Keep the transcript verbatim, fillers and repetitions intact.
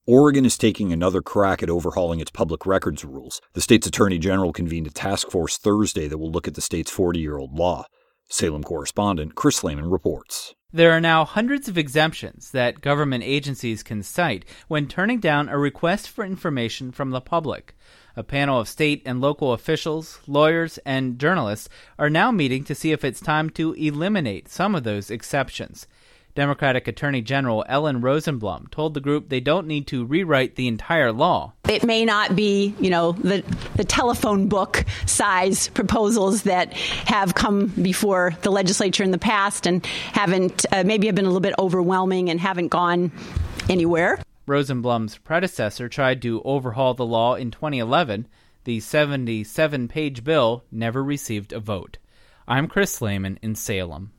Oregon is taking another crack at overhauling its public records rules. The state's attorney general convened a task force Thursday that will look at the state's forty-year-old law. Salem correspondent Chris Lehman reports. There are now hundreds of exemptions that government agencies can cite when turning down a request for information from the public. A panel of state and local officials, lawyers, and journalists are now meeting to see if it's time to eliminate some of those exceptions. Democratic Attorney General Ellen Rosenblum told the group they don't need to rewrite the entire law. It may not be, you know, the, the telephone book size proposals that have come before the legislature in the past and haven't, uh, maybe have been a little bit overwhelming and haven't gone anywhere. Rosenblum's predecessor tried to overhaul the law in twenty eleven. The seventy-seven page bill never received a vote. I'm Chris Lehman in Salem.